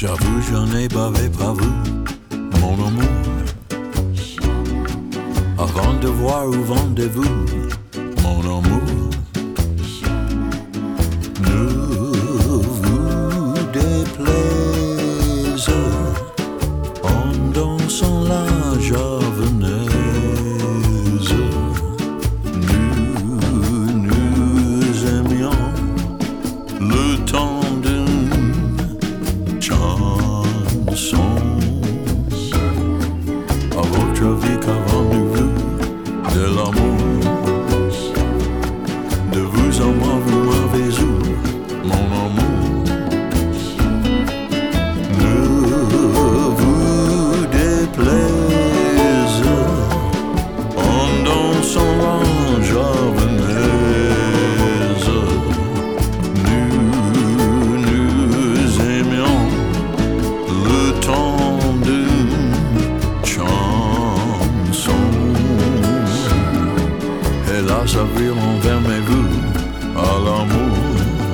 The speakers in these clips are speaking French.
J'avoue, j'en ai bavé par vous, mon amour. Avant de voir où vendez-vous, mon amour. Ne vous déplaise en dansant la javanaise. Nous aimions le temps d'une chanson. À votre vie qu'avons-nous de l'amour? De vous en moi, vous m'avez eu, mon amour. Ne vous déplaise en dansant la javanaise. Nous aimions le temps d'une chanson. Hélas, avril enfermez-vous à l'amour.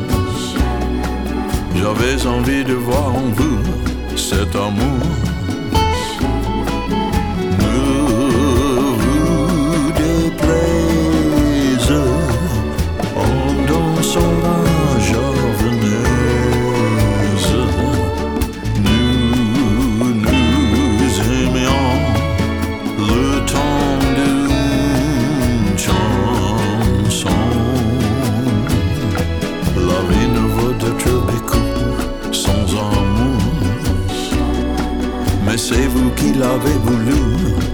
J'avais envie de voir en vous cet amour. Ne vous déplaise en dansant la javanaise. Nous aimions le temps d'une chanson. La vie ne vaut d'être vécue sans amour, mais c'est vous qui l'avez voulu.